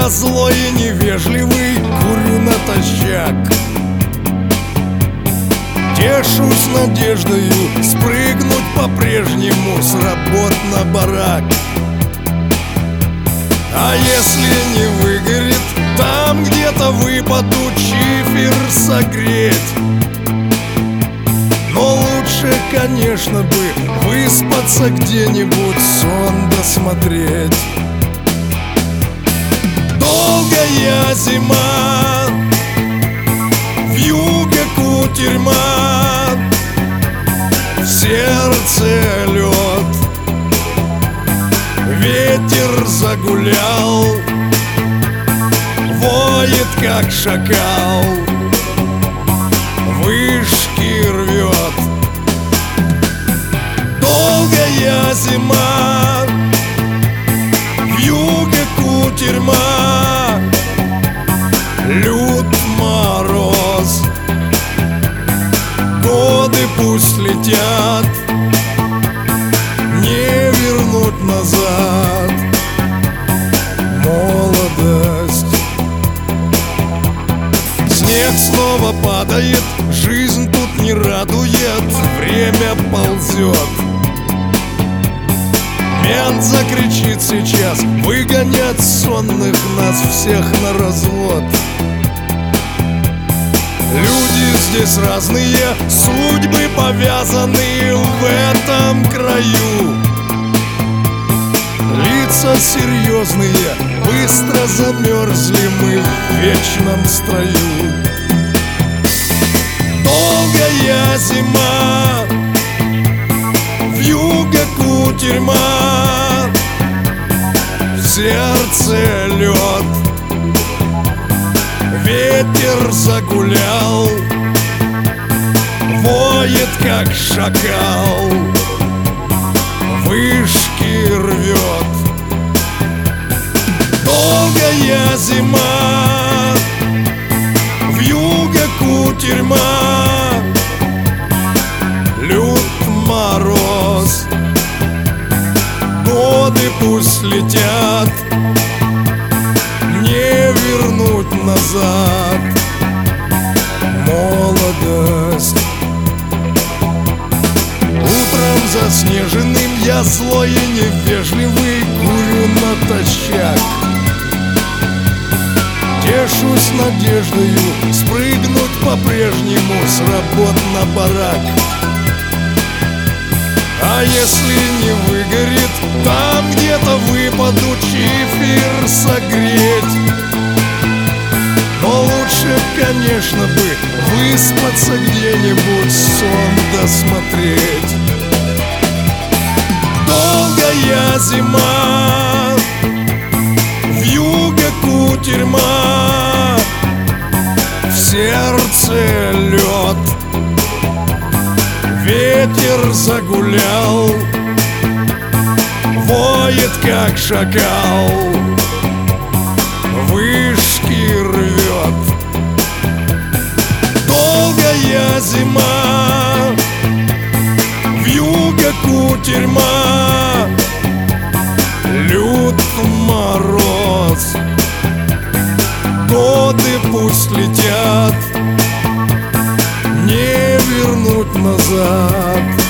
Я злой и невежливый, курю натощак. Тешусь надеждою спрыгнуть по-прежнему с работ на барак. А если не выгорит, там где-то выпаду чифер согреть. Но лучше, конечно бы, выспаться где-нибудь, сон досмотреть. Долгая зима, вьюга кутерьма, в сердце лед. Ветер загулял, воет как шакал, вышки рвет. Долгая зима, вьюга кутерьма, лют мороз. Годы пусть летят, не вернуть назад молодость. Снег снова падает, жизнь тут не радует, время ползет. Мент закричит сейчас, выгонять сонных нас всех на развод. Люди здесь разные, судьбы повязаны в этом краю. Лица серьезные, быстро замерзли мы в вечном строю. Долгая зима, вьюга кутерьма, в сердце лед. Ветер загулял, воет как шакал, вышки рвет. Долгая зима, вьюга кутерьма, лют мороз. Годы пусть летят, не вернуть назад молодость. Утром заснеженным я злой и невежливый, курю натощак. Тешусь надеждою спрыгнуть по-прежнему с работ на барак. А если не выгорит, там где-то выпаду чифер согреть. Но лучше, конечно бы, выспаться где-нибудь, сон досмотреть. Долгая зима, вьюга кутерьма, в сердце лед. Ветер загулял, воет как шакал, вышки рвет. Долгая зима, вьюга кутерьма, лют мороз. Годы пусть летят, не вернуть назад